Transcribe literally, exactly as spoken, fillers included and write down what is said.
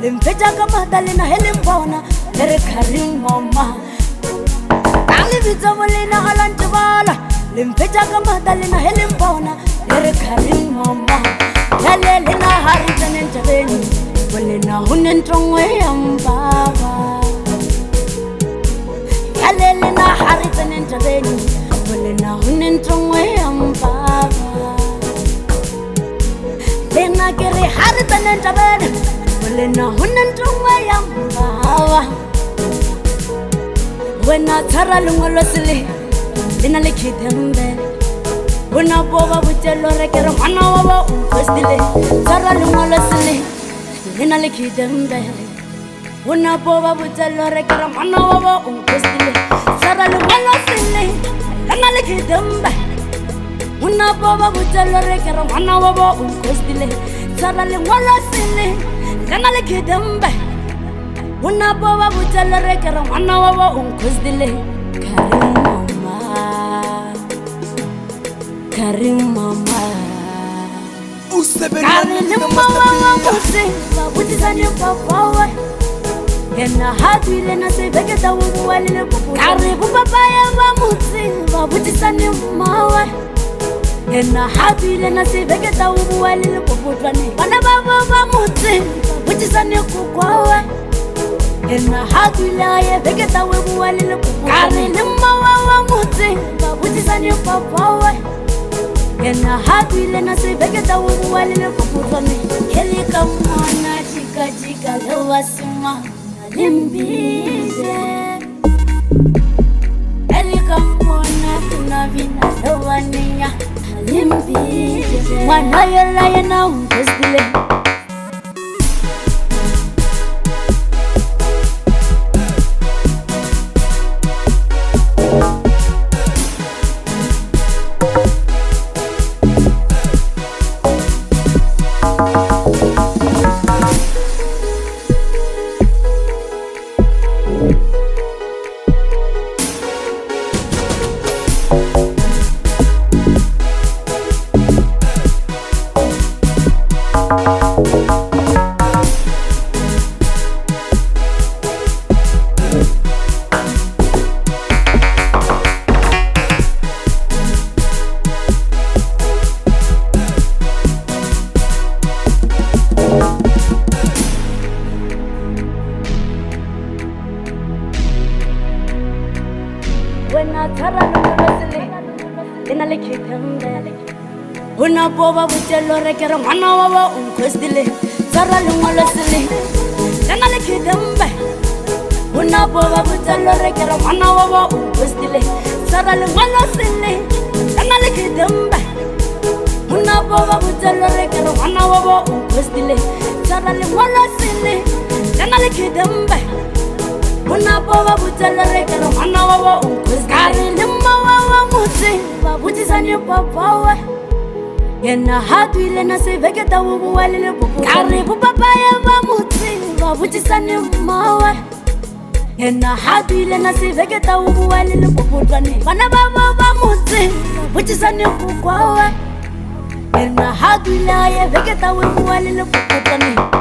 limfeja kama dalina helimbona ere karim mama ali bizamolina alantibala limfeja kama dalina helimbona ere karim mama yalelina haritane jabeni bolina hunen trongwe ambaba yalelina haritane jabeni bolina hunen trongwe ambaba lena kere haritane jabeni bolina hunen trongwe ambaba wena thara lungolo sile lena lekhidembe wena boba butelo rekere mwana wa unkostile thara lungolo sile lena lekhidembe wena boba butelo rekere mwana wa unkostile thara lungolo sile lena lekhidembe wena boba butelo rekere mwana wa unkostile thara lungolo sile lena lekhidembe wena boba butelo rekere mwana wa unkostile karim mama karim mama karim mama musimba butizani papa wa ena hadile na seveketa wuwalile kupu karibu papa ya musimba butizani mama ena hadile na seveketa wuwalile kupu twani bana baba ba musimba butizani kukwawe ena hadile ya veketa wuwalile kupu karim mama musimba butizani papa wa ena hadile na seveketa wuwalile kupu twani helika mwana chika chika lewasima limbije helika mwana tunavina lewaninya limbije mwana yela yena unkostile wena thara lungolosile lena lekhidembe wena boba butelo rekere mwana wa unkostile thara lungolosile lena lekhidembe wena boba butelo rekere mwana wa unkostile thara lungolosile lena lekhidembe wena boba butelo rekere mwana wa unkostile thara lungolosile lena lekhidembe wena boba butelo rekere mwana wa unkostile karim mama musimba butizani papa wa ena hadile na seveketa wuwalile kupu karibu papa ya musimba butizani mama ena hadile na seveketa wuwalile kupu twani bana baba ba musimba butizani kukwawe ena hadile ya veketa wuwalile kupu twani